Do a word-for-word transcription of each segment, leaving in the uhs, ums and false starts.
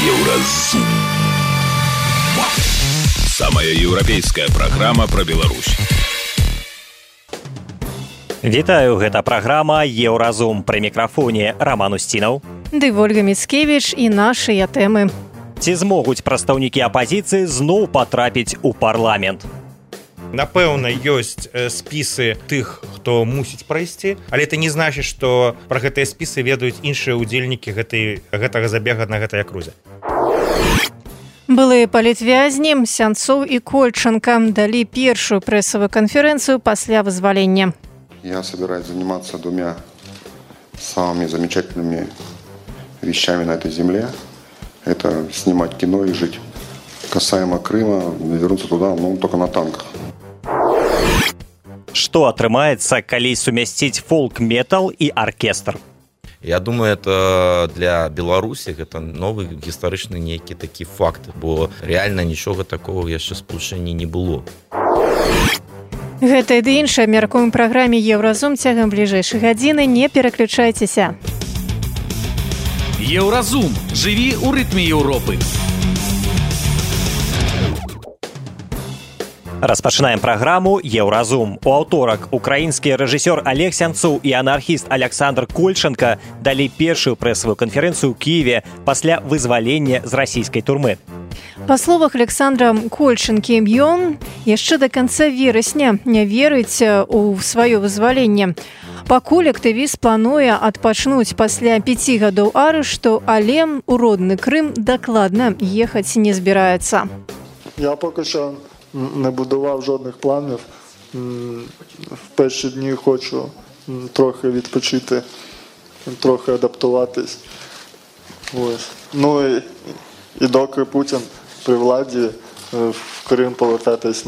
Еўразум. Самая еўрапейская праграма пра Беларусь. Вітаю, гэта праграма Еўразум. Пры мікрафоне Роман Устінаў. Ды Ольга Міцкевіч і нашыя тэмы. Ці змогуць прадстаўнікі апазіцыі зноў патрапіць у парламент? Напэўна, ёсць спісы тых, хто мусіць прайсці, але это не значыць, што пра гэтыя спісы ведаюць іншыя ўдзельнікі гэтай, гэтага забега на гэтай акрузе. Былыя палітвязні Сянцоў і Кольченка далі першую прэсавую канферэнцыю пасля вызвалення. Я собираюсь заниматься двумя самыми замечательными вещами на этой земле. Это снимать кино и жить. Касаемо Крыма, вернуться туда, ну, только на танках. Што атрымаецца, калі сумясціць фолк-метал і аркестр? Я думаю, это для Беларусі гэта новы гістарычны нейкі такі факт, бо реально нічога такого яшчэ спалучэння не было. Гэта і ды іншае мяркуем праграме Еўразум цягам бліжэйшай гадзіны. Не пераключайцеся. Еўразум. Жыві ў рытме Еўропы. Распачынаем праграму Еўразум. У аўторак украінскі рэжысёр Олег Сянцоў і анархіст Александр Кольченка далі першую прэсавую канферэнцыю ў Кіеве пасля вызвалення з расійскай турмы. Па словах Александра Кольченкі, ён яшчэ да канца верасня не верыць у сваё вызваленне. Пакуль актывіст плануе адпачнуць пасля пяці гадоў арышту, але ў родны Крым дакладна ехаць не збіраецца. Я поки що не будував жодних планів. В перші дні хочу трохи відпочити, трохи адаптуватись. Ось. Ну і, і доки Путін при владі, в Крим повертатись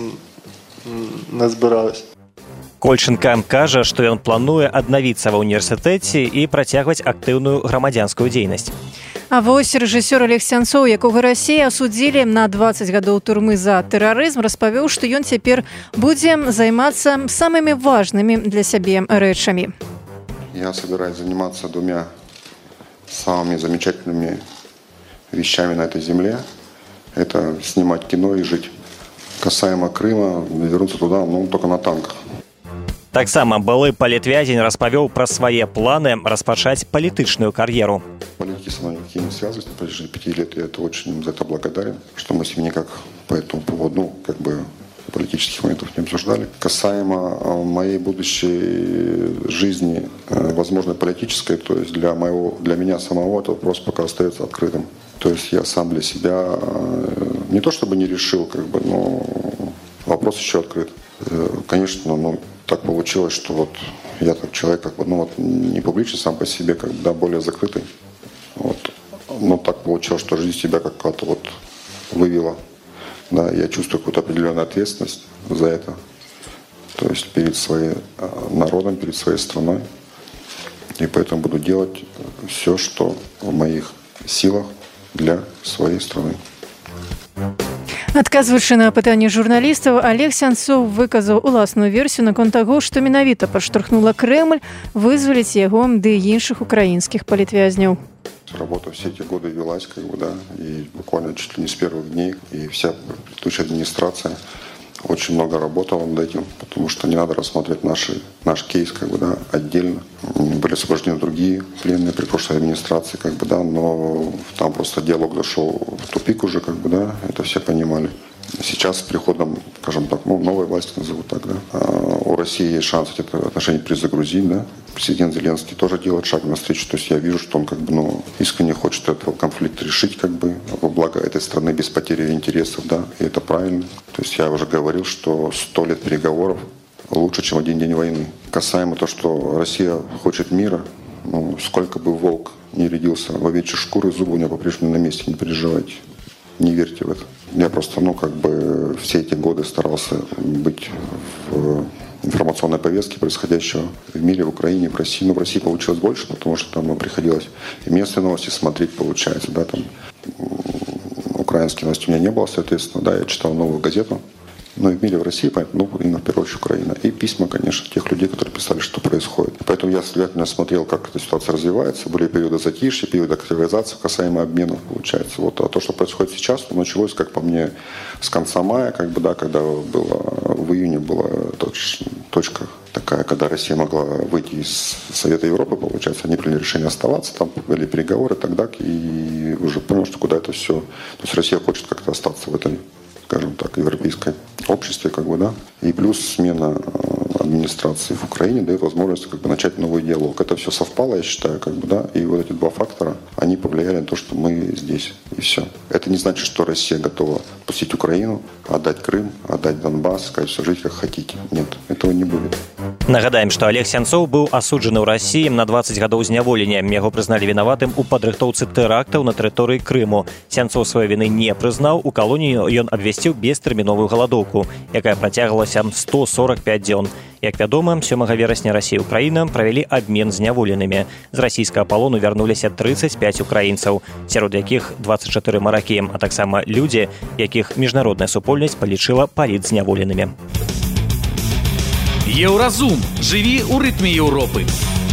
не збираюсь. Кольченка кажа, што ён плануе аднавіцца ва ўніверсітэце і працягваць актыўную грамадзянскую дзейнасць. А вось рэжысёр Олег Сянцоў, якога Расія асудзілі на дваццаць гадоў турмы за тэрарызм, распавёў, што ён цяпер будзе займацца самымі важнымі для сябе рэчамі. Я собираюсь заниматься двумя самыми замечательными вещами на этой земле. Это снимать кино и жить. Касаемо Крыма, вернуться туда, ну, только на танках. Таксама былы палітвязень распавёў пра свае планы распачаць палітычную кар'еру. Политики со мной никакие не связывались на протяжении пяти лет, я это очень им за это благодарен, что мы с ними никак по этому поводу, ну, как бы политических моментов не обсуждали. Касаемо моей будущей жизни, возможно, политической, то есть для моего, для меня самого этот вопрос пока остается открытым. То есть я сам для себя не то чтобы не решил, как бы, но вопрос еще открыт. Конечно, ну, так получилось, что вот я так человек, как бы, ну вот не публичный сам по себе, как бы, да, более закрытый. Вот. Но так получилось, что жизнь себя как-то вот вывела. Да, я чувствую какую-то определенную ответственность за это. То есть перед своим народом, перед своей страной. И поэтому буду делать все, что в моих силах для своей страны. Адказваючы на пытанні журналістаў, Олег Сянцоў выказаў уласную версію наконт таго, што менавіта падштурхнула Кремль вызваліць яго ды іншых украінскіх палітвязняў. Работа все эти годы велась, как бы, да, и буквально чуть ли не с первых дней, и вся предыдущая администрация очень много работала над этим, потому что не надо рассматривать наши, наш кейс, как бы, да, отдельно. Были освобождены другие пленные при прошлой администрации, как бы, да, но там просто диалог зашел в тупик уже, как бы, да, это все понимали. Сейчас с приходом, скажем так, ну, новой власти назовут так, да, у России есть шанс эти отношения перезагрузить, да. Президент Зеленский тоже делает шаг навстречу, то есть я вижу, что он, как бы, ну, искренне хочет этот конфликт решить, как бы, во благо этой страны без потери интересов, да, и это правильно. То есть я уже говорил, что сто лет переговоров лучше, чем один день войны. Касаемо того, что Россия хочет мира, ну, сколько бы волк не рядился в овечьей шкуре, зубы у него по-прежнему на месте, не переживайте. Не верьте в это. Я просто, ну, как бы все эти годы старался быть в информационной повестке происходящего в мире, в Украине, в России. Ну, в России получилось больше, потому что там, ну, приходилось и местные новости смотреть, получается, да, там украинские новости у меня не было, соответственно, да, я читал «Новую газету», но и в мире, в России, ну, именно в первую очередь Украина. И письма, конечно, тех людей, которые писали, что происходит. Поэтому я следовательно смотрел, как эта ситуация развивается. Были периоды затишья, периоды активизации касаемо обменов, получается. Вот. А то, что происходит сейчас, то началось, как по мне, с конца мая, как бы, да, когда было, в июне была точ, точка такая, когда Россия могла выйти из Совета Европы, получается, они приняли решение оставаться, там были переговоры, тогда и уже понял, что куда это все. То есть Россия хочет как-то остаться в этой, скажем так, европейской обществе, как бы, да. И плюс смена администрации в Украине дает возможность как бы начать новый диалог. Это все совпало, я считаю, как бы, да. И вот эти два фактора, они повлияли на то, что мы здесь, и все. Это не значит, что Россия готова пустить Украину, отдать Крым, отдать Донбасс, сказать, все, жить как хотите. Нет, этого не будет. Нагадаем, што Олег Сянцоў быў асуджаны ў Расіі на дваццаць гадоў зняволення. Яго прызналі вінаватым у падрыхтоўцы тэрактаў на тэрыторыі Крыму. Сянцоў сваёй віны не прызнаў. У калонію ён абвясціў бестэрміновую галадоўку, якая працягвалася сто сорок пять дзён. Як вядома, сёмага верасня Расія і Украіна правялі абмен зняволенымі. З расійскага палону вярнуліся трыццаць пять украінцаў, сярод якіх дваццаць чатыры маракі, а таксама людзі, якіх міжнародная супольнасць палічыла палітзняволенымі. Еўразум. Жыві ў рытме Еўропы.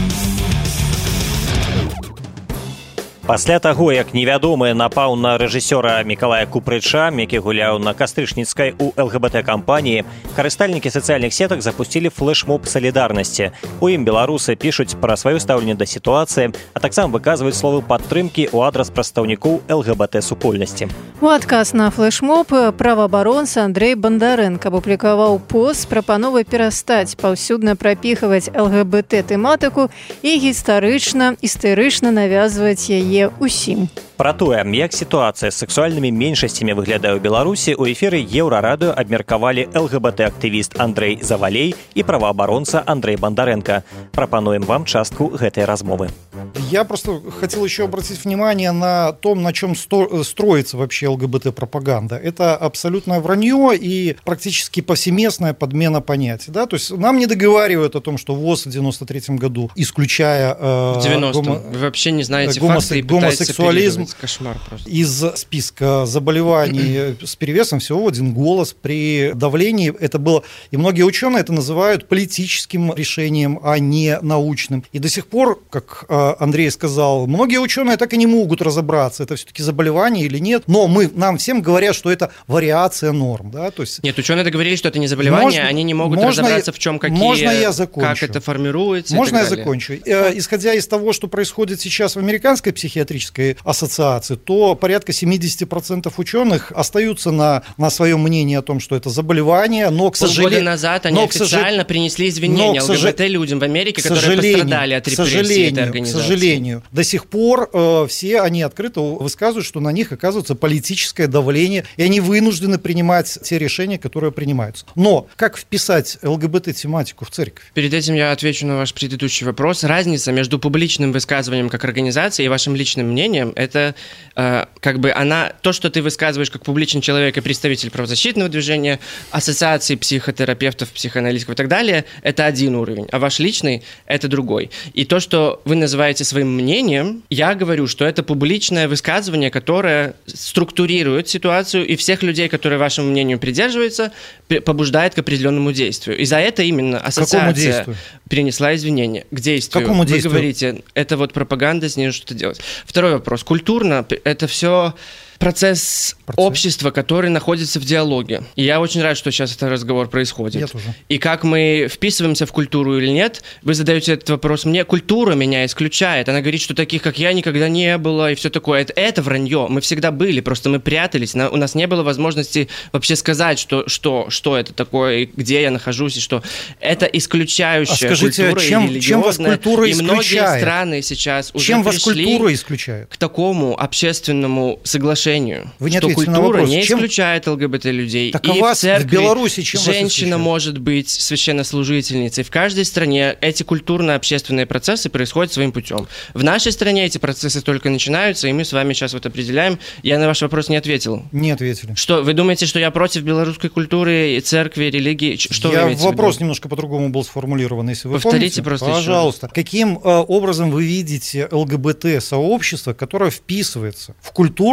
Пасля таго, як невядомы напаў на рэжысёра Мікалая Купрыча, які гуляў на Кастрычніцкай у ЛГБТ-кампаніі, карыстальнікі сацыяльных сетак запусцілі флэшмоб салідарнасці. У ім беларусы пішуць пра сваё стаўленне да сітуацыі, а таксама выказваюць словы падтрымкі ў адрас прадстаўнікоў ЛГБТ-супольнасці. У адказ на флэшмоб праваабаронца Андрэй Бандарэнка апублікаваў пост з прапановай перастаць паўсюдна прапіхваць ЛГБТ-тэматыку і гістарычна, істэрычна навязваць яе усім. Пра тое, як сітуацыя з сексуальнымі меншасцямі выглядае ў Беларусі, у эфіры Еўрарадыё абмеркавалі ЛГБТ-актывіст Андрэй Завалей і праваабаронца Андрэй Бандарэнка. Прапануем вам частку гэтай размовы. Я просто хотел еще обратить внимание на том, на чем сто, строится вообще ЛГБТ-пропаганда. Это абсолютное вранье и практически повсеместная подмена понятий. Да? То есть нам не договаривают о том, что ВОЗ в девяносто третьем году, исключая э, в девяностом. Гомо... Вы вообще не знаете гомос... факты и гомосексуализм кошмар просто. Из списка заболеваний с перевесом всего один голос при давлении. Это было, и многие ученые это называют политическим решением, а не научным. И до сих пор, как Андрей сказал, многие ученые так и не могут разобраться, это все-таки заболевание или нет. Но мы, нам всем говорят, что это вариация норм. Да? То есть, нет, ученые договорились, что это не заболевание, можно, они не могут можно, разобраться, в чем какие, можно я закончу? Как это формируется. Можно я закончу? Исходя из того, что происходит сейчас в Американской психиатрической ассоциации, то порядка семьдесят процентов ученых остаются на, на своем мнении о том, что это заболевание, но, к сожалению... Полгода назад они официально принесли извинения ЛГБТ-людям в Америке, которые пострадали от репрессий этой организации. К сожалению, до сих пор э, все они открыто высказывают, что на них оказывается политическое давление, и они вынуждены принимать те решения, которые принимаются. Но как вписать ЛГБТ-тематику в церковь? Перед этим я отвечу на ваш предыдущий вопрос. Разница между публичным высказыванием как организации и вашим личным мнением, это э, как бы она, то, что ты высказываешь как публичный человек и представитель правозащитного движения, ассоциации психотерапевтов, психоаналитиков и так далее, это один уровень, а ваш личный – это другой. И то, что вы называете своим мнением, я говорю, что это публичное высказывание, которое структурирует ситуацию, и всех людей, которые вашему мнению придерживаются, побуждает к определенному действию. И за это именно ассоциация принесла извинения. К действию. Какому вы действию? Говорите, это вот пропаганда, с ней что-то делать. Второй вопрос. Культурно это все... Процесс, Процесс общества, который находится в диалоге. И я очень рад, что сейчас этот разговор происходит. Я тоже. И как мы вписываемся в культуру или нет, вы задаете этот вопрос мне. Культура меня исключает. Она говорит, что таких, как я, никогда не было, и все такое. Это, это вранье. Мы всегда были, просто мы прятались. У нас не было возможности вообще сказать, что, что, что это такое, где я нахожусь, и что. Это исключающая а скажите, культура чем, и религиозная. Чем вас культура и исключает? многие страны сейчас уже чем вас пришли культура исключает? К такому общественному соглашению, Вы не что культура на вопрос. чем... не исключает ЛГБТ-людей. Так и а вас в церкви в Беларуси чем женщина может быть священнослужительницей. В каждой стране эти культурно-общественные процессы происходят своим путем. В нашей стране эти процессы только начинаются, и мы с вами сейчас вот определяем. Я на ваш вопрос не ответил. Не ответили. Что, вы думаете, что я против белорусской культуры, церкви, религии? Что я вы вопрос немножко по-другому был сформулирован, если вы Повторите помните. просто Пожалуйста. Еще. Каким э, образом вы видите ЛГБТ-сообщество, которое вписывается в культурные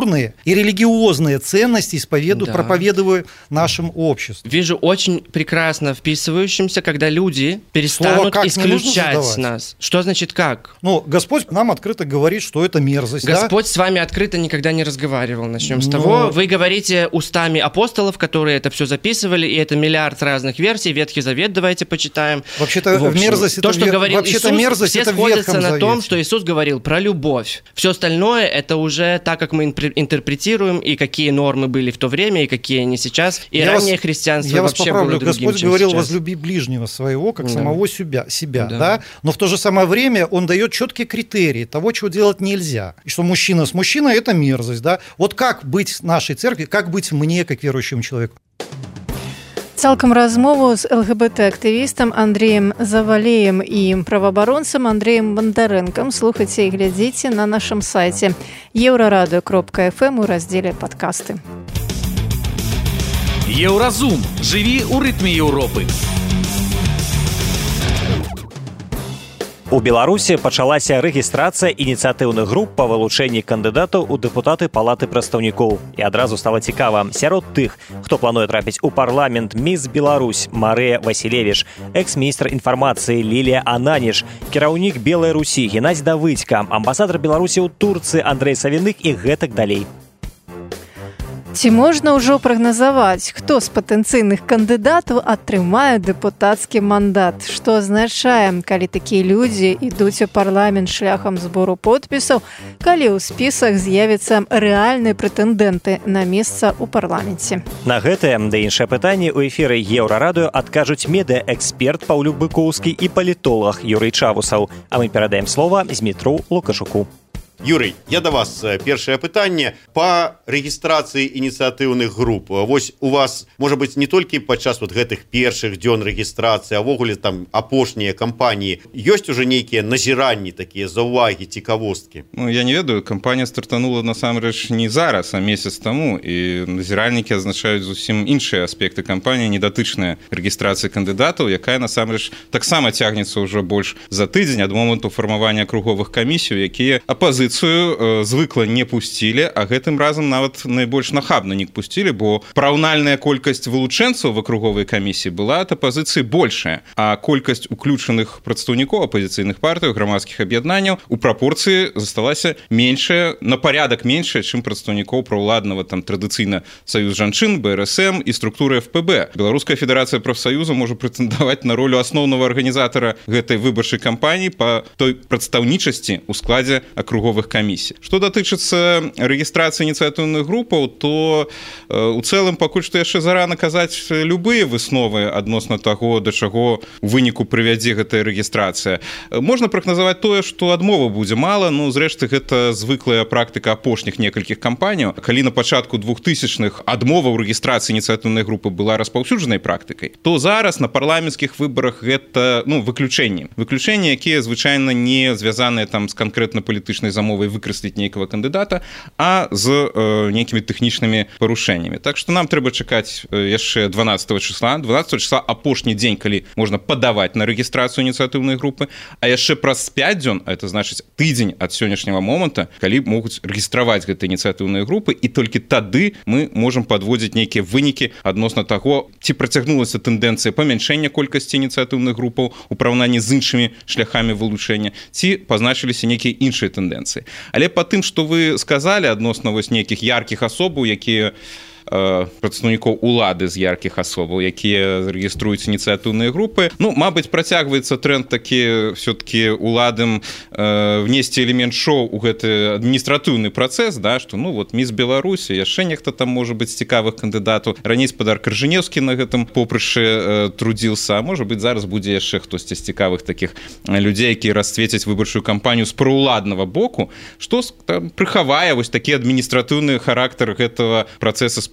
и религиозные ценности исповедую, Да. проповедую нашему обществу. Вижу очень прекрасно вписывающимся, когда люди перестанут «как» не нужно исключать задавать. нас. Что значит «как»? Ну, Господь нам открыто говорит, что это мерзость. да? Господь с вами открыто никогда не разговаривал. Начнем с Но- того. Вы говорите устами апостолов, которые это все записывали, и это миллиард разных версий. Ветхий Завет давайте почитаем. Вообще-то В общем, мерзость это то, что ве- говорил вообще-то Иисус, мерзость все это в сходятся Ветхом на том, Завете. что Иисус говорил про любовь. Все остальное это уже так, как мы интер- интерпретируем, и какие нормы были в то время, и какие они сейчас. И Я раннее вас- христианство Я вас вообще поправлю. было другим, Господь чем говорил, сейчас. возлюби ближнего своего, как Да. самого себя, себя Да. да? Но в то же самое время он дает четкие критерии того, чего делать нельзя. И что мужчина с мужчиной – это мерзость. Да? Вот как быть нашей церкви, как быть мне, как верующему человеку? Цалкам размову з ЛГБТ-актывістам Андреем Завалеем і праваабаронцам Андреем Бондаренком слухайце і глядзіце на нашым сайце еўрарадыё кропка эф эм у раздзеле «Падкасты». Еўразум. Жыві ў рытме Еўропы. У Беларусі пачалася рэгістрацыя ініцыятыўных груп па вылучэнні кандыдатаў у дэпутаты палаты прадстаўнікоў. І адразу стала цікава, сярод тых, хто плануе трапіць у парламент, міс Беларусь Марыя Васілевіч, экс-міністр інфармацыі Лілія Ананіш, кіраўнік Белай Русі Геннадзь Давыдзька, амбасадар Беларусі ў Турцыі Андрэй Савіных і гэтак далей. Ці можна ўжо прагназаваць, хто з патэнцыйных кандыдатаў атрымае дэпутацкі мандат? Што азначае, калі такія людзі ідуць у парламент шляхам збору подпісаў, калі ў спісах з'явяцца рэальныя прэтэндэнты на месца ў парламенце? На гэтае да іншае пытанне ў эфіры Еўрарадыё адкажуць медыаэксперт Паўлюк Быкоўскі і палітолог Юрый Чавусаў. А мы перадаем слова Змітру Лукашуку. Юрый, я да вас першае пытанне па рэгістрацыі ініцыятыўных груп. Вось у вас можа быць не толькі падчас вот гэтых першых дзён рэгістрацыі, а ўвогуле там апошнія кампаніі ёсць уже нейкія назіранні, такія заўвагі, цікавосткі. Ну, я не ведаю, кампанія стартанула насамрэч не зараз, а месяц таму, і назіральнікі азначаюць зусім іншыя аспекты кампаніі, недатычныя рэгістрацыі кандыдатаў, якая насамрэч таксама цягнецца ўжо больш за тыдзень ад моманту фармавання круговых камісій, якія апазіцыю звыкла не пусцілі, а гэтым разам нават найбольш нахабна не пусцілі, бо параўнальная колькасць вылучэнцаў в акруговай камісіі была ад апазіцыі большая, а колькасць уключаных прадстаўнікоў апазіцыйных партый, грамадскіх аб'яднанняў у прапорцыі засталася меншая, на парадак меншая, чым прадстаўнікоў праўладнага там традыцыйна Саюз жанчын, бэ эр эс эм і структуры эф пэ бэ. Беларуская федэрацыя прафсаюза можа прэтэндаваць на ролю асноўнага арганізатара гэтай выбарчай кампаніі па той прадстаўнічасці ў складзе акруговых камісій. Што датычыцца рэгістрацыі ініцыятыўных групаў, то э, у цэлым пакуль што яшчэ зарана казаць любыя высновы адносна таго, да чаго у выніку прывядзе гэтая рэгістрацыя. Можна прагназаваць тое, што адмовы будзе мала, ну зрэшты гэта звыклая практыка апошніх некалькіх кампаніяў. Калі на пачатку двухтысячных адмова ў рэгістрацыі ініцыятыўнай групы была распаўсюджанай практыкай, то зараз на парламенцкіх выбарах гэта ну выключэнні. Выключэнні, якія звычайна не звязаныя там з канкрэтна палітычнай замовай выкрэсліць нейкага кандыдата, а з э, нейкімі тэхнічнымі парушэннямі. Так што нам трэба чакаць э, яшчэ дванаццатага числа. дванаццатага числа апошні дзень, калі можна падаваць на рэгістрацыю ініцыятыўнай групы, а яшчэ праз пяць дзён, а это значыць тыдзень ад сённяшняга моманта, калі могуць рэгістраваць гэтыя ініцыятыўныя групы, і толькі тады мы можам падводзіць нейкія вынікі адносна таго, ці працягнулася тэндэнцыя памяншэння колькасці ініцыятыўных групаў у параўнанні з іншымі шляхамі вылучэння, ці пазначыліся нейкія іншыя тэндэнцыі. Але па тым, што вы сказалі адносна вось нейкіх яркіх асобаў, якія прадстаўнікоў улады з яркіх асобаў, якія рэгіструюць ініцыятыўныя групы. Ну, мабыць, працягваецца тренд такі все-таки уладам э, внесці элемент шоу у гэты адміністратыўны працэс, да, што ну вот міс Беларусі, яшчэ нехта там можа быць цікавых кандыдатаў. Раней спадар Каржынеўскі на гэтым попрышы э, трудзіўся, а можа быць зараз будзе яшчэ хтосьці з цікавых такіх людзей, якія расцвецяць выбарчую кампанію з праўладнага боку, што там прыхавае вось такі адміністратыўны характар гэтага працэса з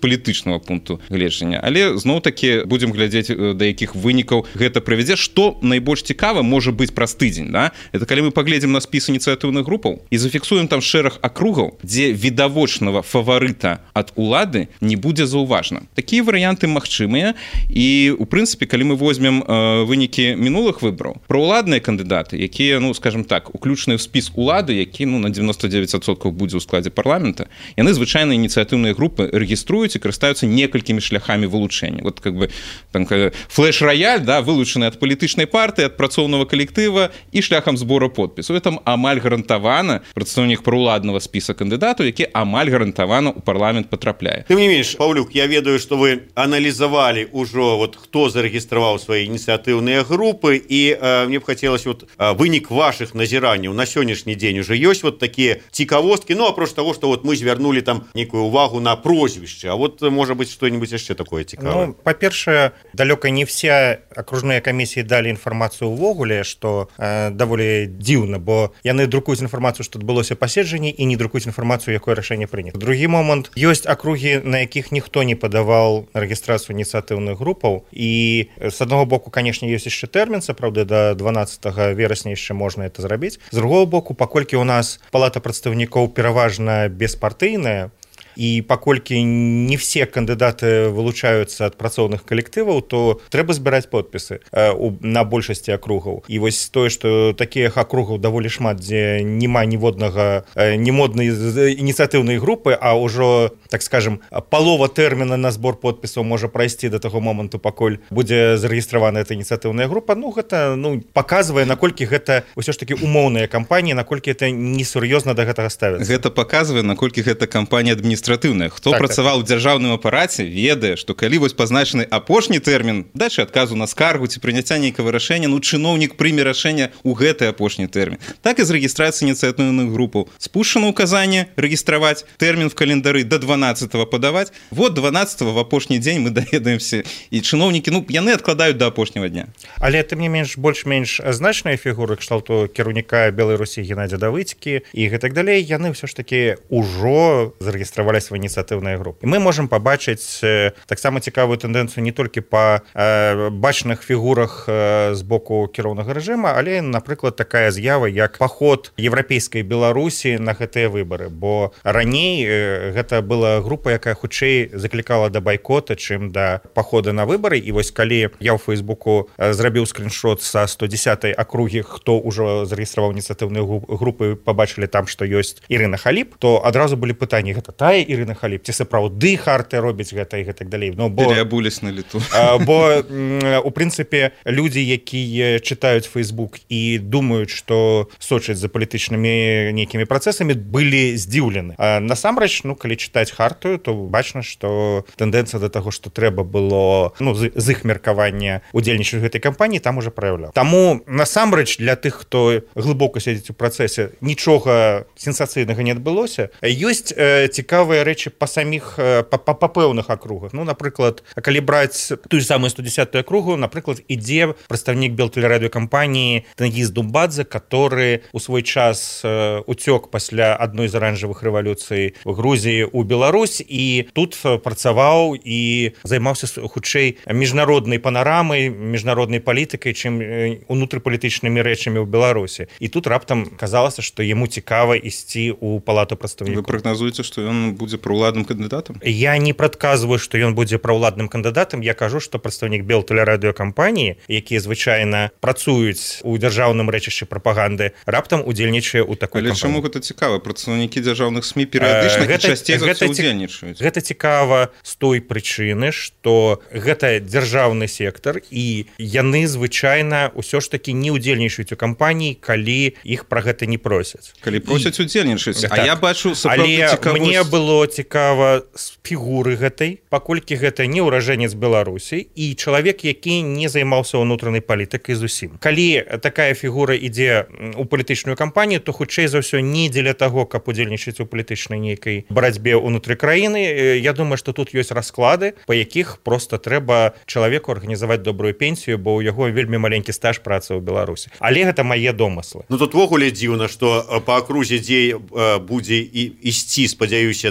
палітычнага пункту гледжання, але зноў-таки будзем глядзець, да якіх вынікаў гэта прывядзе. Што найбольш цікава можа быць праз тыдзень, да? Это калі мы паглядзім на спіс ініцыятыўных групаў і зафіксуем там шэраг акругаў, дзе відавочнага фаварыта ад улады не будзе заўважна. Такія варыянты магчымыя, і у прынцыпе, калі мы возьмем э, вынікі мінулых выбараў, праўладныя кандыдаты, якія, ну скажем так, уключныя ў спіс улады, які ну на девяносто девять процентов будзе ў складзе парламента, яны звычайна ініцыятыўныя групы рэгіструюць і карыстаюцца некалькімі шляхамі вылучэння. Вот как бы там, флеш-рояль, да, вылучаны ад палітычнай партыі, ад працоўнага калектыва і шляхам збора подпісу. Там амаль гарантавана прадстаўнік праўладнага спіса кандыдатаў, які амаль гарантавана ў парламент потрапляе. Тым не менш, Паўлюк, я ведаю, што вы аналізавалі ўжо вот хто зарэгістраваў свае ініцыятыўныя групы, і э, мне б хацелася вот э, вынік вашых назіранняў на сённяшні дзень уже ёсць вот такія цікавосткі, ну апроч таго, што вот мы звярнулі там некую увагу на прозвішча, а вот можа быць што-нибудь яшчэ такое цікавае. Ну, па-першае, далёка не все акружныя камісіі далі інфармацыю ўвогуле, што э, даволі дзіўна, бо яны друкуюць інфармацыю, што адбылося паседжанне, і не друкуюць інфармацыю, якое рашэнне прынята. Другі момант, ёсць акругі, на якіх ніхто не падаваў рэгістрацыю ініцыятыўных групаў, і з аднаго боку, канешне, ёсць яшчэ тэрмін, сапраўды да дванаццатага верасня яшчэ можна это зрабіць. З другого боку, паколькі ў нас палата прадстаўнікоў пераважна беспартыйная, і паколькі не все кандыдаты вылучаюцца ад працоўных калектываў, то трэба збіраць подпісы э, на большасці акругаў. І вось тое, што такіх акругаў даволі шмат, дзе няма ніводнага э, німоднай ініцыятыўнай групы, а ўжо, так скажем, палова тэрміна на збор подпісаў можа прайсці да таго моманту, пакуль будзе зарэгістравана эта ініцыятыўная група. Ну гэта ну паказвае, наколькі гэта ўсё ж такі умоўная кампанія, наколькі это несур'ёзна да гэтага ставіцца. Гэта паказвае, наколькі гэта кампанія адміністрацыйная. Хто так, працаваў так. у дзяржаўным апараце, ведае, што калі вось пазначаны апошні тэрмін дачы адказу на скаргу ці прыняцця нейкага рашэння, ну чыноўнік прыме рашэнне ў гэты апошні тэрмін. Так і з рэгістрацыяй ініцыятыўных групаў. Спушчана ўказанне рэгістраваць, тэрмін в календары да дванаццатага падаваць. Вот дванаццатага в апошні дзень мы даведаемся, і чыноўнікі, ну яны адкладаюць да апошняга дня. Але тым не менш больш-менш значныя фігуры кшталту кіраўніка Беларусі Геннадзя Давыдзькі і гэтак далей, яны ўсё ж такі ўжо зарэгістравалі свае ініцыятыўныя групы. Мы можам пабачыць э, таксама цікавую тэндэнцыю не толькі па э, бачных фігурах э, з боку кіроўнага рэжыма, але, напрыклад, такая з'ява, як паход еўрапейскай Беларусі на гэтыя выбары, бо раней э, гэта была група, якая хутчэй заклікала да байкота, чым да пахода на выбары. І вось калі я ў Фейсбуку э, зрабіў скриншот са сто дзесятай акругі, хто ўжо зарэгістраваў ініцыятыўныя групы, пабачылі там, што ёсць Ірына Халіп, то адразу былі пытанні: гэта тая Ірына Халіп, ці сапраўды Харты робіць гэта і гэтак далей. Ну, бо, переабулись на лету. Бо, у прынцыпе, людзі, якія чытаюць Фейсбук і думаюць, што сочаць за палітычнымі нейкімі працэсамі, былі здзіўлены. Насамрэч, ну, калі чытаць Хартую, то бачна, што тэндэнцыя да таго, што трэба было, ну, з, з іх меркавання удзельнічаць у гэтай кампаніі, там уже праяўляў. Таму, насамрэч, для тых, хто глыбока сядзіць у працэсе, нічога сенсацыйнага не адбылося. Ёсць э, цікавыя рэчы па саміх па, па, па пэўных акругах. Ну, напрыклад, калі браць ту ж самую сто дзесятую акругу, напрыклад, ідзе прадстаўнік белтэлерадыёкампаніі Тэнгіз Думбадзе, который у свой час э, уцёк пасля адной з аранжавых рэвалюцый в Грузіі ў Беларусь, і тут працаваў і займаўся хутчэй міжнароднай панарамай, міжнароднай палітыкай, чым унутрыпалітычнымі рэчамі ў Беларусі. І тут раптам казалася, што яму цікава ісці ў палату прадстаўнікоў. Вы прагназуеце, што ён будзе праўладным кандыдатам? Я не прадказваю, што ён будзе праўладным кандыдатам. Я кажу, што прадстаўнік белтэлерадыёкампаніі, якія звычайна працуюць у дзяржаўным рэчышчы прапаганды, раптам удзельнічае ў такой кампаніі. Але чаму гэта цікава? Прадстаўнікі дзяржаўных СМІ перыядычна і часцей за ўсё удзельнічаюць. Гэта цікава з той прычыны, што гэта дзяржаўны сектар, і яны звычайна ўсё ж такі не ўдзельнічаюць у кампаніі, калі іх пра гэта не просяць. Калі просяць, удзельнічаюць. А так. я бачу сапраўдны цікавосць. Але мне было цікава з фігуры гэтай, паколькі гэта не ўражэнец Беларусі і чалавек, які не займаўся ўнутранай палітыкай зусім. Калі такая фігура ідзе ў палітычную кампанію, то хутчэй за ўсё не дзеля таго, каб удзельнічаць у палітычнай нейкай барацьбе ўнутры краіны. Я думаю, што тут ёсць расклады, па якіх проста трэба чалавеку арганізаваць добрую пенсію, бо ў яго вельмі маленькі стаж працы ў Беларусі. Але гэта мае домыслы. Ну тут вогуле дзіўна, што па акрузе, дзе будзе і ісці, спадзяюся,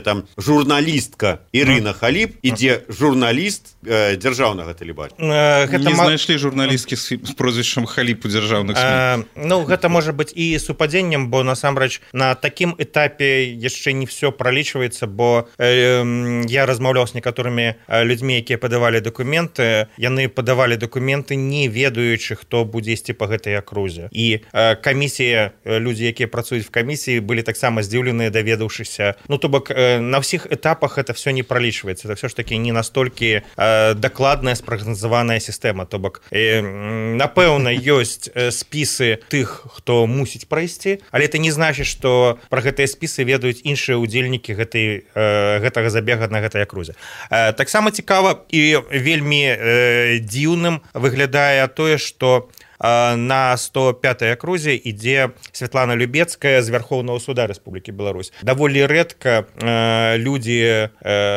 там журналістка Ірина Халіп і дзе журналіст э, дзяржаўнага тэлебачання. Не знайшлі журналісткі з прозвішчам Халіп у дзяржаўных СМІ. Ну, гэта можа быць і супадзеннем, бо насамрэч на такім этапе яшчэ не все пролічваецца, бо э, я размаўляў з некаторымі людзьмі, якія падавалі дакументы, яны падавалі дакументы, не ведаючы, хто будзе ісці па гэтай акрузе. І э, камісія, людзі, якія працуюць в камісіі, былі таксама здзіўленыя, даведаўшыся. Ну, то бок, э, на ўсіх этапах это все не пролічваецца. Это все ж таки не настолькі э, дакладная, спрагназаваная сістэма. То бок, э, напэўна, ёсць спісы тых, хто мусіць прайсці, але это не значыць, што пра гэтыя спісы ведаюць іншыя удзельнікі гэтай, э, гэтага забега на гэтай акрузе. Э, таксама цікава і вельмі э, дзіўным выглядае тое, што на сто пятай акрузе ідзе Святлана Любецкая з Вярхоўнага суда Рэспублікі Беларусь. Даволі рэдка э, людзі,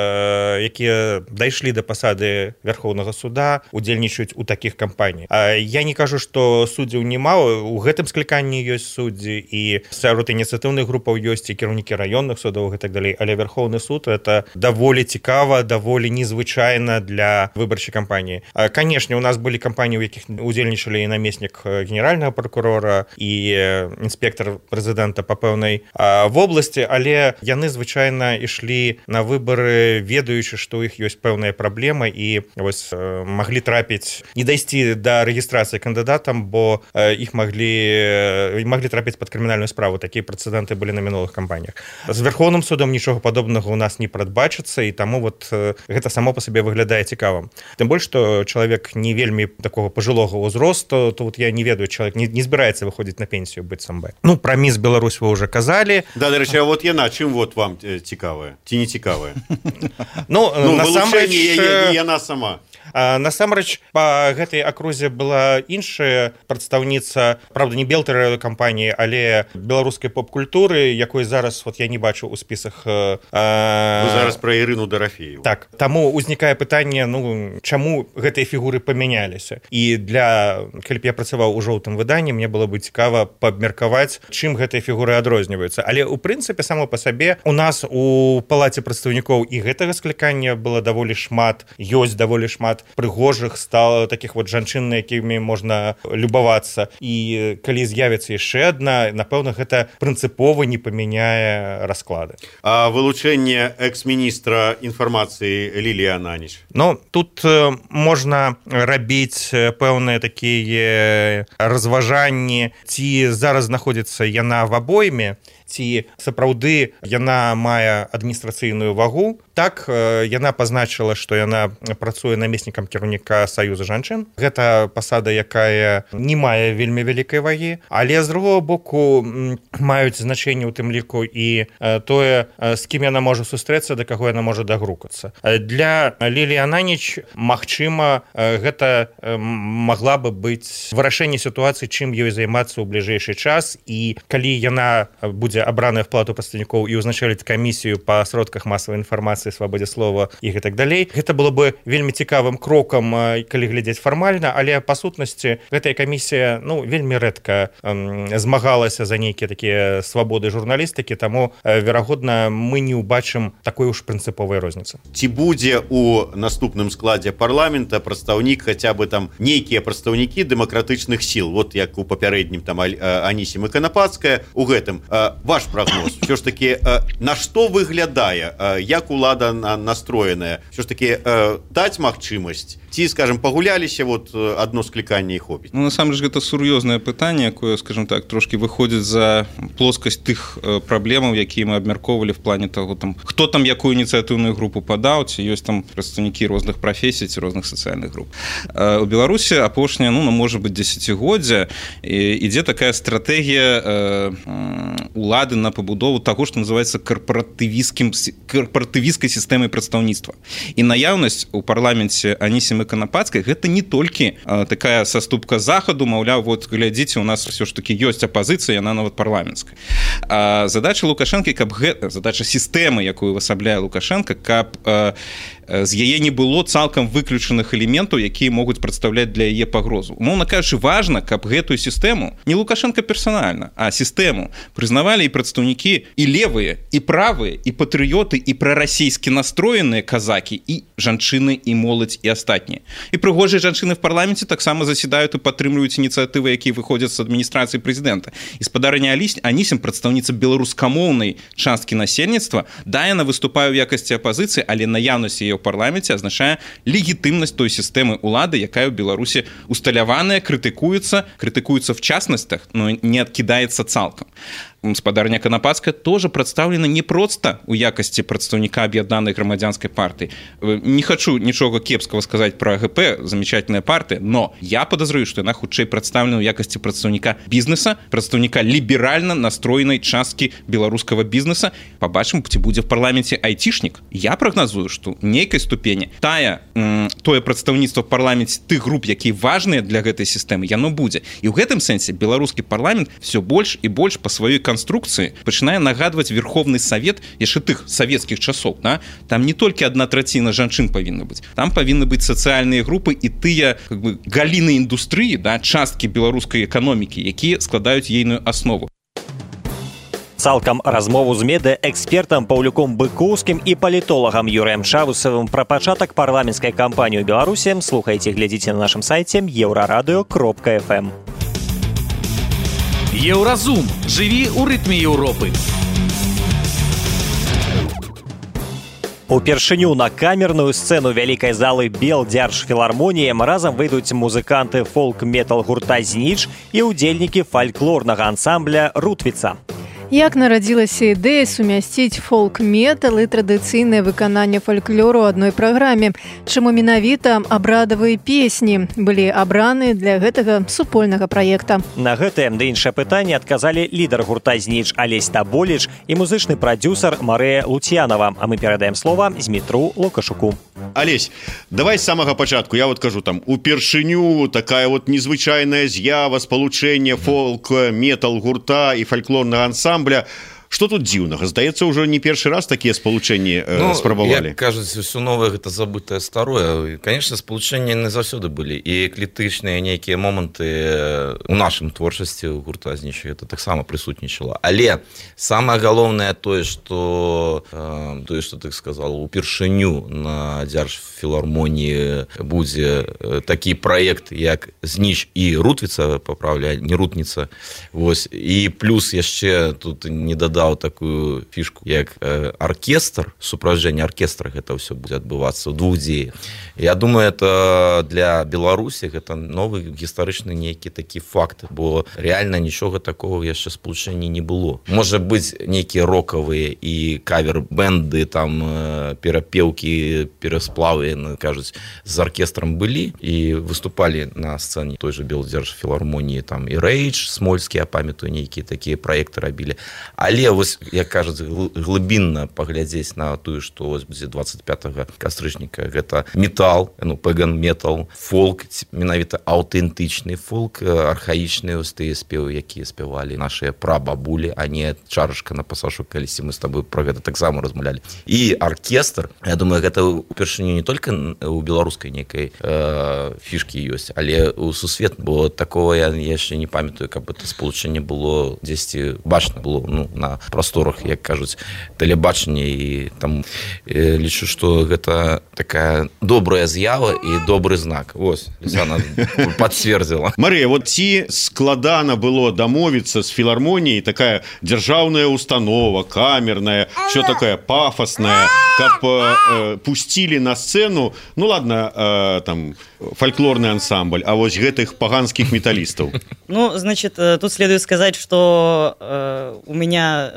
э, якія дайшлі да пасады Вярхоўнага суда, удзельнічаюць у такіх кампаніях. Э, я не кажу, што суддзяў няма, у гэтым скліканні ёсць суддзі, і сярод ініцыятыўных групаў ёсць і кіраўнікі раённых судоў і так далей, але Вярхоўны суд это даволі цікава, даволі незвычайна для выбарчай кампаніі. Э, канешне, у нас былі кампаніі, у якіх удзельнічалі і на месте генеральнага прокурора і інспектор прэзідэнта па пэўнай вобласці, але яны звычайна ішлі на выбары, ведаючы, што ў іх ёсць пэўная праблема, і вось маглі трапіць, не дайсці да рэгістрацыі кандыдатам, бо іх маглі маглі трапіць пад крымінальную справу. Такія прэцэдэнты былі на мінулых кампаніях. З Вярхоўным судом нічога падобнага у нас не прадбачыцца, і таму вот гэта само па сабе выглядае цікавым. Тым больш, што чалавек не вельмі такога пажылога ўзросту, то вот я не ведаю, человек не, не збираецца выходзіць на пенсію быццам бы. Ну, пра міс Беларусь вы уже казалі. Да, дарэчы, а вот яна, чым вот вам цікавая? Ці не цікавая? Ну, насамрэч, яна сама. Насамрэч, па гэтай акрузе была іншая прадстаўніца, правда, не белтэлерадыёкампаніі, але беларускай поп-культуры, якой зараз вот я не бачу ў спісах. Вы зараз пра Ірыну Дарафееву. Так, таму ўзнікае пытанне, ну, чаму гэтыя фігуры памяняліся. І для, калі б я працаваў у жоўтым выданні, мне было бы цікава паабмеркаваць, чым гэтыя фігуры адрозніваюцца. Але, у прынцыпе, само па сабе, у нас у палаце прадстаўнікоў і гэтага склікання было даволі шмат, ёсць даволі шмат прыгожых стала таких вот жанчын, на якімі можна любавацца. І калі з'явіцца яшчэ адна, напэўна, гэта прынцыпова не памяняе расклады. А вылучэнне экс-міністра інфармацыі Ліліі Ананіч? Ну, тут э, можна рабіць пэўныя такія разважанні, ці зараз знаходзіцца яна в абойме, ці сапраўды яна мае адміністрацыйную вагу. Так, яна пазначыла, што яна працуе намеснікам кіраўніка Саюза жанчын. Гэта пасада, якая не мае вельмі вялікай вагі, але з другого боку маюць значэнне ў тым ліку і тое, з кім яна можа сустрэцца, да каго яна можа дагрукацца. Для Ліліі Ананіч, магчыма, гэта магла бы быць вырашэнне сітуацыі, чым ёй займацца ў бліжэйшы час, і калі яна будзе абраная в палату прадстаўнікоў і ўзначаліць камісію па сродках масавай інфармацыі, свабодзе слова і гэтак далей. Гэта было бы вельмі цікавым крокам, калі глядзець фармальна, але па сутнасці гэтая камісія, ну, вельмі рэдка эм, змагалася за нейкія такія свабоды журналістыкі, таму, э, верагодна, мы не ўбачым такой уж прынцыповай розніцы. Ці будзе у наступным складзе парламента прадстаўнік хаця бы там нейкія прадстаўнікі дэмакратычных сіл, вот як у папярэднім там Анісім і Канапацкая, у гэтым ваш прогноз, все ж таки, на што выглядае, як улада настроеная, все ж таки даць магчымасць, ці, скажем, пагуляліся, вот одно скліканне і хопіць? Ну, насамрэч, гэта сур'ёзнае пытанне, якое, скажем так, трошки выходзіць за плоскасць тых праблемаў, якія мы абмяркоўвалі в плане того, там, хто там якую ініцыятыўную групу падаў, ці ёсць там прадстаўнікі розных прафесій ці розных сацыяльных груп. У Беларусі апошняе, ну, можа быць, дзесяцігоддзя ідзе такая стратэгія улады на пабудову таго, што называецца карпаратывісцкім карпаратывісцкай сістэмай прадстаўніцтва. І наяўнасць у парламенце Анісім і Канапацкай гэта не толькі а, такая саступка захаду, маўляў, вот глядзіце, у нас все ж таки ёсць апазіцыя, яна нават парламенцкая. А задача Лукашэнкі, каб гэта задача сістэмы, якую васабляе Лукашенко, каб а, з яе не было цалкам выключаных элементаў, якія могуць прадстаўляць для яе пагрозу. Умоўна кажучы, важна, каб гэтую сістэму не Лукашенко персанальна, а сістэму прызнавалі і прадстаўнікі і левыя, і правыя, і патрыёты, і прарасійскі настроеныя казакі, і жанчыны, і моладзь, і астатнія. І прыгожыя жанчыны в парламенце таксама засядаюць і падтрымліваюць ініцыятывы, якія выходзяць з адміністрацыі прэзідэнта. І спадарыня Анісім, прадстаўніца беларускамоўнай часткі насельніцтва, да, яна выступае ў якасці апазіцыі, але наяўнасць яе ў парламенце азначае легітымнасць той сістэмы ўлады, якая ў Беларусі усталяваная, крытыкуецца, крытыкуецца в частностях, но не адкідаецца цалкам. Спадарня Канапацкая тоже прадстаўлена не проста ў якасці прадстаўніка аб'яднанай грамадзянскай партыі. Не хочу нічога кепскага сказаць про АГП, замечательная партыя, но я подозрюю, што яна хутчэй прадстаўлена ў якасці прадстаўніка бізнеса, прадстаўніка ліберальна настроенай часткі беларускага бізнеса. Пабачым, ці будзе в парламенце айцішнік. Я прагназую, што нейкай ступені тая, м, тое прадстаўніцтва в парламенце тых груп, якія важныя для гэтай сістэмы, яно будзе. І ў гэтым сэнсе беларускі парламент все больш і больш па сваёй конструкции пачынае нагадваць Верховны Савет яшчэ тых савецкіх часоў. Да? Там не толькі адна траціна жанчын павінна быць. Там павінны быць сацыяльныя групы і тыя как бы, галіны індустрыі, да, часткі беларускай эканомікі, якія складаюць ейную аснову. Цалкам размову з медыаэкспертам Паўлюком Быкоўскім і палітолагам Юрыем Шавусавым пра пачатак парламенцкай кампаніі ў Беларусі слухайце, глядзіце на нашым сайце еўрарадыё кропка эф эм. Еўразум. Жыві ў рытме Еўропы. Упершыню на камерную сцэну вялікай залы Белдзяржфілармоніі разам выйдуць музыканты фолк-метал гурта «Зніч» і ўдзельнікі фальклорнага ансамбля «Рутвіца». Як нарадзілася ідэя сумясціць фолк-метал і традыцыйнае выкананне фальклору ў адной праграме? Чаму менавіта абрадавыя песні былі абраны для гэтага супольнага праекта? На гэтае ды іншае пытанне адказалі лідар гурта «Зніч» Алесь Таболіч і музычны прадзюсар Марыя Луцьянова. А мы перадаем слова Змітру Лукашуку. Алесь, давай з самага пачатку. Я вот кажу там, упершыню такая вот незвычайная з'ява, спалучэнне фолк-метал гурта і фальклорнага ансамбля. Что тут дзіўнага? Здаецца, ўжо не першы раз такія спалучэнні э, ну, спрабавалі. Як кажуць, усё новае гэта забытае старое. Конечно, спалучэнні не заўсёды былі. І эклектычныя нейкія моманты у нашым творчасці у гурта «Зніч» гэта таксама прысутнічала. Але самае галоўнае тое, што э, тое, што ты сказал, упершыню на Дзяржфілармоніі будзе такі праект, як «Зніч» і «Рутвіца», паправляй, не «Рутніца». Вось. І плюс яшчэ тут не дадаў такую фішку, як э, оркестр, супражэнне оркестра, гэта ўсё будзе адбывацца ў двух дзеях. Я думаю, это для Беларусі гэта новы гістарычны нейкі такі факт, бо реально нічога такого яшчэ спалучэння не было. Можа быць нейкія рокавыя і кавер-бэнды, там э, перапеўкі, перасплавы, ну, кажуць, з оркестрам былі і выступалі на сцэне той же Белдзяржфілармоніі, там і Рэйдж, Смольскі, я памятаю, нейкія такія праекты рабілі. Але вось, як кажуць, глыбінна паглядзець на тое, што вось будзе двадцать пятага кастрычніка, гэта метал, ну, пэган-метал, фолк, менавіта аўтэнтычны фолк, архаічныя вось тыя спевы, якія спявалі нашыя прабабулі, а не чарачка на пасажу калісьці, мы з табой пра гэта таксама размаўлялі. І аркестр, я думаю, гэта упершыню не толькі у беларускай нейкай э, фішкі ёсць, але у сусвет, бо такого я яшчэ не памятаю, каб это спалучэнне было дзесьці бачна было, ну, на прасторах, як кажуць, тэлебачання, і там э, лічу, што гэта такая добрая з'ява і добры знак. Вось, Лісяна пацвердзіла. Марыя, вот ці складана было дамовіцца з філармоніяй, такая дзяржаўная установа, камерная, що такая пафосная, каб э, пусцілі на сцэну, ну ладно, э, там фольклорный ансамбль, а вот гэтых паганских металлистов. Ну, значит, тут следует сказать, что э, у меня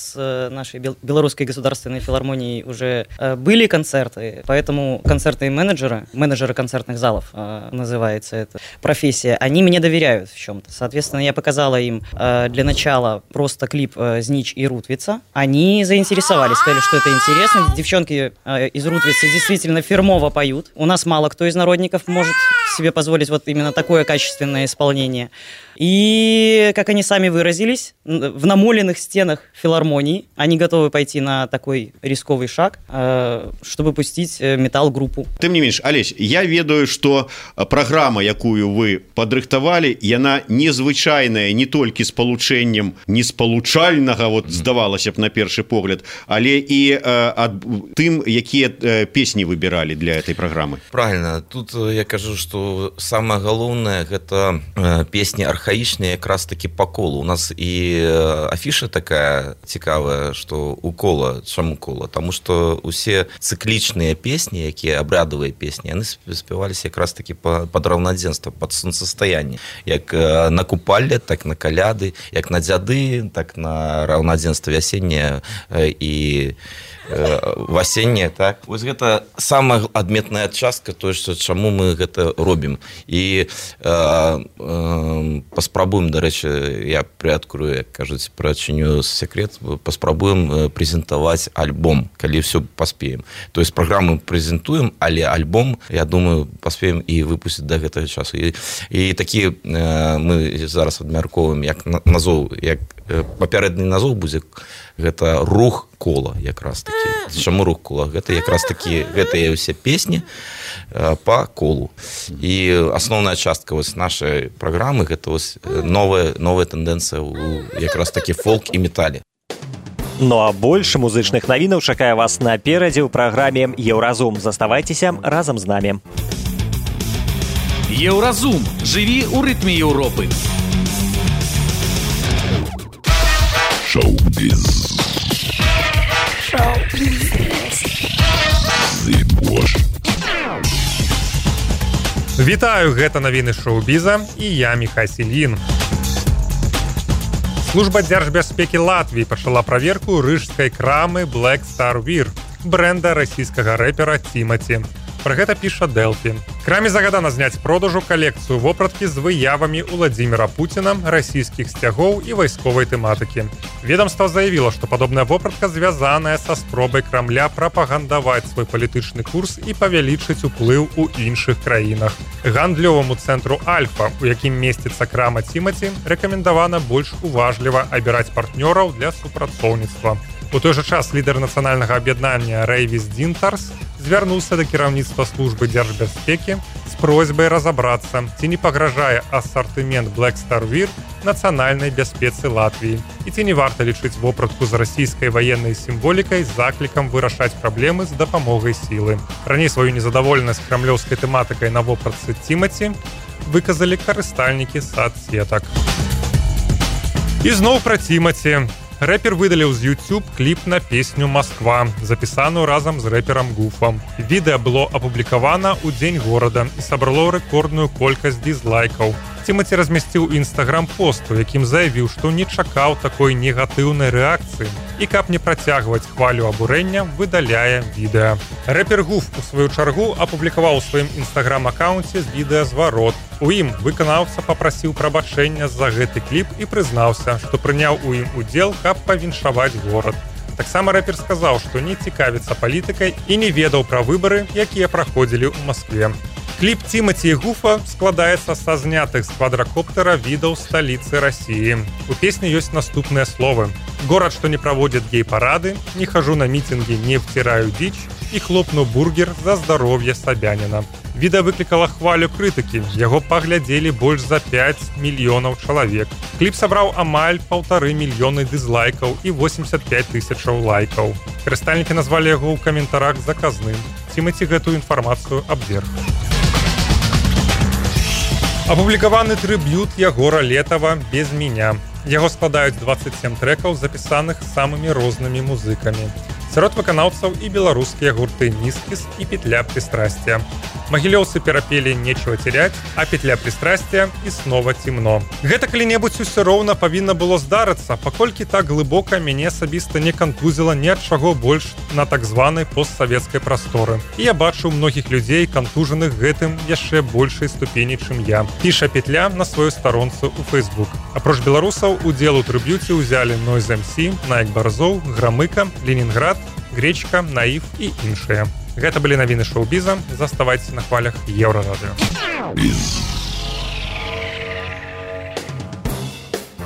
с нашей Белорусской государственной филармонией уже э, были концерты, поэтому концертные менеджеры, менеджеры концертных залов э, называется эта профессия, они мне доверяют в чем-то. Соответственно, я показала им э, для начала просто клип э, «Знич» и «Рутвица». Они заинтересовались, сказали, что это интересно. Девчонки э, из «Рутвицы» действительно фирмово поют. У нас мало кто из народников может себе позволить вот именно такое качественное исполнение. И, как они сами выразились, в намоленных стенах филармонии они готовы пойти на такой рисковый шаг, чтобы пустить метал-группу. Тым не менш, Алесь, я ведаю, что программа, якую вы падрыхтавалі, яна незвычайная не толькі спалучэннем неспалучальнага, вот здавалася б на першы погляд, але і ад тым, якія песні выбіралі для этой программы. Правильно, тут я кажу, что самое галоўнае гэта песні архаічныя якраз таки по колу. У нас і афіша такая цікавая, что у кола, чаму кола? Тому что усе цыклічныя песні, якія абрядовыя песні, яны спяваліся якраз таки под раўнадзенства, под сонцастаянне, як на купалле, так на каляды, як на дзяды, так на раўнадзенства вясенняе і васенняе, так. Вось гэта самая адметная частка, тое, што чаму мы гэта робім. І э, э, паспрабуем, дарэчы, я прыадкрую, як кажуць, прачыню секрет, паспрабуем прэзентаваць альбом, калі ўсё паспеем. То есть праграму прэзентуем, але альбом, я думаю, паспеем і выпусціць да гэтага часу. І, і такі э, мы зараз абмяркоўваем, як назоў, як папярэдні назоў будзе, гэта рух кола якраз таки. Чаму рух кола? Гэта якраз таки гэтыя ўсе песні по колу. І асноўная частка вось нашай праграмы гэта вось новая новая тэндэнцыя у якраз таки фолк і метале. Ну а больш музычных навінаў чакае вас наперадзе ў праграме Еўразум. Заставайцеся разам з намі. Еўразум. Жыві ў рытме Еўропы. Шоу-біз. Вітаю, гэта навіны шоу-біза і я Міхась Ільін. Служба дзяржбяспекі Латвіі пачала праверку рыжскай крамы Black Star Beer, брэнда расійскага рэпера Тимати. Пра гэта піша Дэлфі. Краме загадана зняць продажу калекцыю вопраткі з выявамі Уладзіміра Пуціна, расійскіх сцягоў і вайсковай тэматыкі. Ведомства заявіла, што падобная вопратка звязаная са спробай Крамля прапагандаваць свой палітычны курс і павялічыць уплыў у іншых краінах. Гандлёваму цэнтру Альфа, у якім месціцца крама Тимати, рэкамендавана больш уважліва абіраць партнёраў для супрацоўніцтва. У той жа час лідар нацыянальнага аб'яднання Рэйвіс Дінтарс звярнуўся да кіраўніцтва службы дзяржбяспекі з просьбай разабрацца, ці не пагражае асартымент Black Star Beer нацыянальнай бяспецы Латвіі і ці не варта лічыць вопратку з расійскай ваеннай сімволікай заклікам вырашаць праблемы з дапамогай сілы. Раней сваю незадаволенасць крамлёўскай тэматыкай на вопратцы Тимати выказалі карыстальнікі садсетак. І зноў пра Тимати. Рэпер выдаліў з YouTube кліп на песню «Москва», запісаную разам з рэперам Гуфам. Відэа было апублікавана ў Дзень горада і сабрало рэкордную колькасць дізлайкаў. Тимати размясціў у Інстаграм пост, у якім заявіў, што не чакаў такой негатыўнай рэакцыі і, каб не працягваць хвалю абурэння, выдаляе відэа. Рэпер Гуф, у сваю чаргу, апублікаваў у сваім Інстаграм-акаунце відэа зварот. У ім выканаўца папрасіў прабачэння за гэты кліп і прызнаўся, што прыняў у ім удзел, каб павіншаваць горад. Таксама рэпер сказаў, што не цікавіцца палітыкай і не ведаў пра выбары, якія праходзілі ў Маскве. Кліп Тимати і Гуфа складаецца са знятых з квадракоптера відаў сталіцы Расіі. У песні ёсць наступныя словы. «Город, што не праводзіць гей-парады, не хожу на мітинги, не втираю дичь і хлопну бургер за здароўе Сабяніна». Відэа выклікала хвалю крытыкі, яго паглядзелі больш за пяць мільёнаў чалавек. Кліп сабраў амаль паўтары мільёны дызлайкаў і восемьдесят пять тысячаў лайкаў. Карыстальнікі назвалі яго ў каментарах заказным. Тимати гэтую інфармацыю абверг. Апублікаваны трыб'ют Ягора Летава «Без меня». Яго складаюць двадцать семь трэкаў, запісаных самымі рознымі музыкамі. Сярод выканаўцаў і беларускія гурты «Нискис» і «Петля пристрастия». Магілёўцы перапелі «Нечего терять», а «Петля пристрастия» і «Снова темно». Гэта калі-небудзь усё роўна павінна было здарыцца, паколькі так глыбока мяне асабіста не кантузіла ні ад чаго больш на так званай постсавецкай прасторы. І я бачу многіх людзей, кантужаных гэтым яшчэ большай ступені, чым я. Піша «Петля» на сваёй старонцы ў Facebook. Апроч беларусаў, удзел у трыб'юце ўзялі Noise эм сі, Найк Барзоў, Грамыка, Ленінград, Гречка, Наив і іншыя. Гэта былі навіны шоу-біза. Заставайцеся на хвалях Еўрарадыё.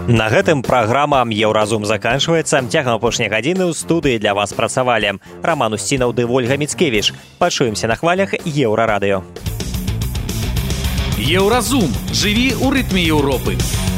На гэтым праграма «Еўразум» заканчваецца. Цягам апошняй гадзіны ў студыі для вас працавалі Роман Устінаў ды Вольга Міцкевіч. Пачуемся на хвалях Еўрарадыё. Еўразум. Жыві ў рытме Еўропы.